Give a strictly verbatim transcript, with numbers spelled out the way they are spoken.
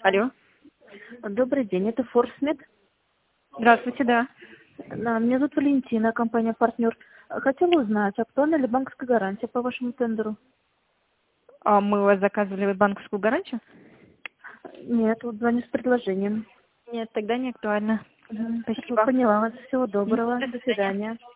Алло. Добрый день, это Форсмед. Здравствуйте, да. Да, меня зовут Валентина, компания «Партнер». Хотела узнать, актуальна ли банковская гарантия по вашему тендеру? А мы у вас заказывали банковскую гарантию? Нет, вот звоню с предложением. Нет, тогда не актуально. Мгм. Хорошо, Спасибо. поняла вас. Всего М, доброго. До До свидания. свидания.